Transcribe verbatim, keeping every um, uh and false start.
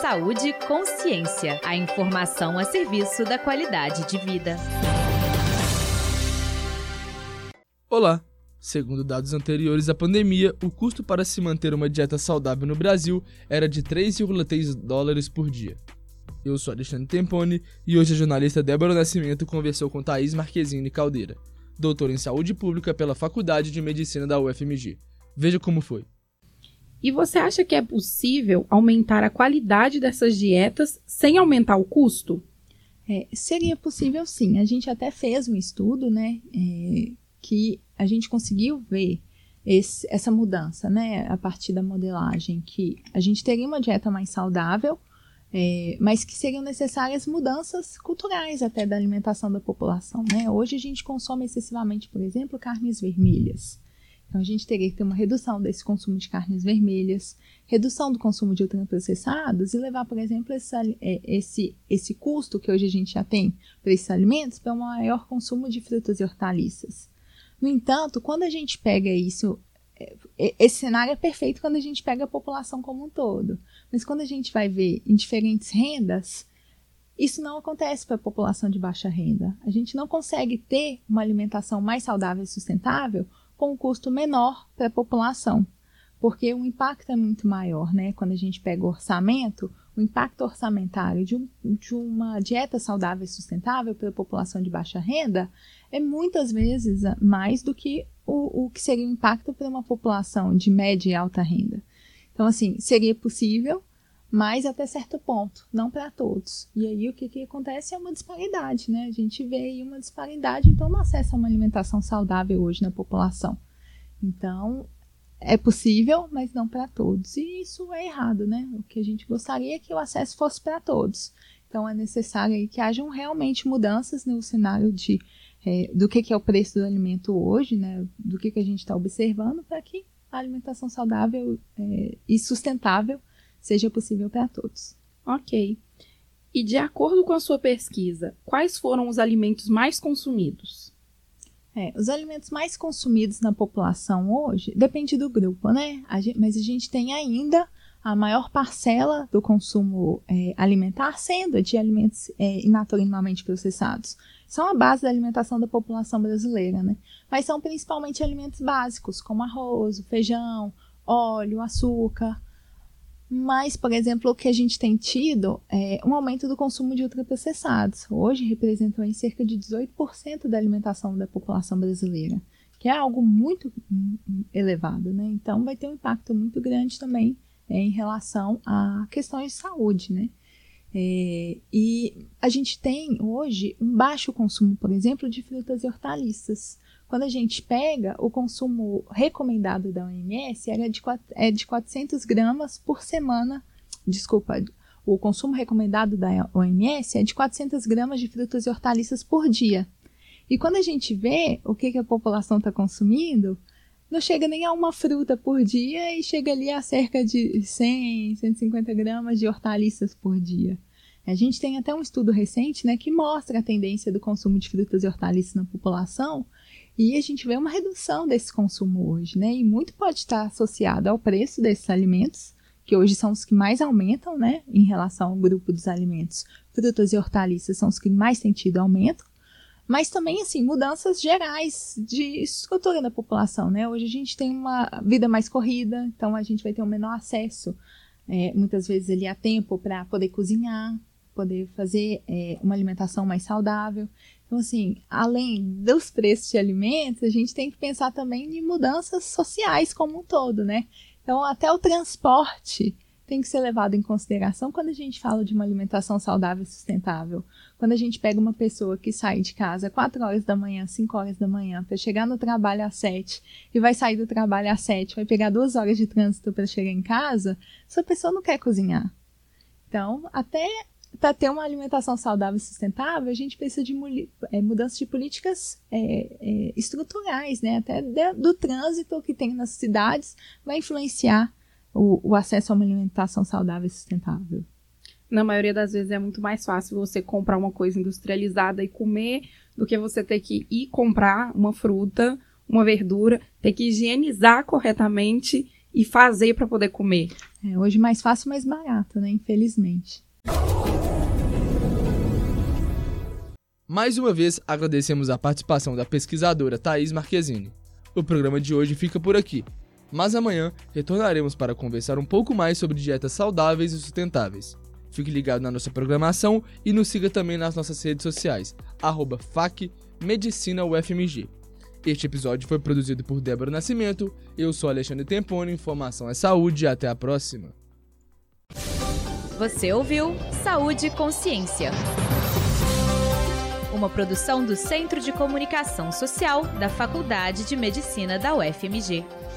Saúde e consciência. A informação a serviço da qualidade de vida. Olá! Segundo dados anteriores à pandemia, o custo para se manter uma dieta saudável no Brasil era de três vírgula três dólares por dia. Eu sou Alexandre Temponi e hoje a jornalista Débora Nascimento conversou com Thaís Marquezine Caldeira, doutora em saúde pública pela Faculdade de Medicina da U F M G. Veja como foi. E você acha que é possível aumentar a qualidade dessas dietas sem aumentar o custo? É, seria possível sim. A gente até fez um estudo, né, é, que a gente conseguiu ver esse, essa mudança, né, a partir da modelagem, que a gente teria uma dieta mais saudável, é, mas que seriam necessárias mudanças culturais até da alimentação da população, né? Hoje a gente consome excessivamente, por exemplo, carnes vermelhas. Então, a gente teria que ter uma redução desse consumo de carnes vermelhas, redução do consumo de ultraprocessados e levar, por exemplo, esse, esse, esse custo que hoje a gente já tem para esses alimentos para um maior consumo de frutas e hortaliças. No entanto, quando a gente pega isso, esse cenário é perfeito quando a gente pega a população como um todo. Mas quando a gente vai ver em diferentes rendas, isso não acontece para a população de baixa renda. A gente não consegue ter uma alimentação mais saudável e sustentável com um custo menor para a população, porque o impacto é muito maior, né? Quando a gente pega o orçamento, o impacto orçamentário de, um, de uma dieta saudável e sustentável para a população de baixa renda é muitas vezes mais do que o, o que seria o impacto para uma população de média e alta renda. Então, assim, seria possível, mas até certo ponto, não para todos. E aí o que, que acontece é uma disparidade, né? A gente vê aí uma disparidade, então não acessa uma alimentação saudável hoje na população. Então, é possível, mas não para todos. E isso é errado, né? O que a gente gostaria é que o acesso fosse para todos. Então, é necessário aí que hajam realmente mudanças no cenário de, é, do que, que é o preço do alimento hoje, né? Do que, que a gente está observando para que a alimentação saudável é, e sustentável seja possível para todos. Ok. E de acordo com a sua pesquisa, quais foram os alimentos mais consumidos? É, os alimentos mais consumidos na população hoje, depende do grupo, né? A gente, mas a gente tem ainda a maior parcela do consumo é, alimentar sendo de alimentos é, naturalmente processados. São a base da alimentação da população brasileira, né? Mas são principalmente alimentos básicos, como arroz, feijão, óleo, açúcar. Mas, por exemplo, o que a gente tem tido é um aumento do consumo de ultraprocessados. Hoje representam em cerca de dezoito por cento da alimentação da população brasileira, que é algo muito elevado, né? Então, vai ter um impacto muito grande também é, em relação a questões de saúde, né? É, e a gente tem hoje um baixo consumo, por exemplo, de frutas e hortaliças. Quando a gente pega, o consumo recomendado da O M S era de, é de quatrocentas gramas por semana. Desculpa, o consumo recomendado da O M S é de quatrocentas gramas de frutas e hortaliças por dia. E quando a gente vê o que, que a população está consumindo, não chega nem a uma fruta por dia e chega ali a cerca de cem, cento e cinquenta gramas de hortaliças por dia. A gente tem até um estudo recente, né, que mostra a tendência do consumo de frutas e hortaliças na população. E a gente vê uma redução desse consumo hoje, né? E muito pode estar associado ao preço desses alimentos, que hoje são os que mais aumentam, né? Em relação ao grupo dos alimentos. Frutas e hortaliças são os que mais têm tido aumento. Mas também, assim, mudanças gerais de estrutura da população, né? Hoje a gente tem uma vida mais corrida, então a gente vai ter um menor acesso, é, muitas vezes ali a tempo para poder cozinhar, poder fazer é, uma alimentação mais saudável. Então, assim, além dos preços de alimentos, a gente tem que pensar também em mudanças sociais como um todo, né? Então, até o transporte tem que ser levado em consideração quando a gente fala de uma alimentação saudável e sustentável. Quando a gente pega uma pessoa que sai de casa quatro horas da manhã, cinco horas da manhã, para chegar no trabalho às sete, e vai sair do trabalho às sete, vai pegar duas horas de trânsito para chegar em casa, essa pessoa não quer cozinhar. Então, até para ter uma alimentação saudável e sustentável, a gente precisa de é, mudanças de políticas é, é, estruturais, né? Até de, do trânsito que tem nas cidades vai influenciar o, o acesso a uma alimentação saudável e sustentável. Na maioria das vezes é muito mais fácil você comprar uma coisa industrializada e comer do que você ter que ir comprar uma fruta, uma verdura, ter que higienizar corretamente e fazer para poder comer. É, hoje mais fácil, mais barato, né? Infelizmente. Mais uma vez, agradecemos a participação da pesquisadora Thaís Marquezine. O programa de hoje fica por aqui, mas amanhã retornaremos para conversar um pouco mais sobre dietas saudáveis e sustentáveis. Fique ligado na nossa programação e nos siga também nas nossas redes sociais, arroba F A C Medicina U F M G. Este episódio foi produzido por Débora Nascimento, eu sou Alexandre Temponi, informação é saúde e até a próxima. Você ouviu Saúde e Consciência. Uma produção do Centro de Comunicação Social da Faculdade de Medicina da U F M G.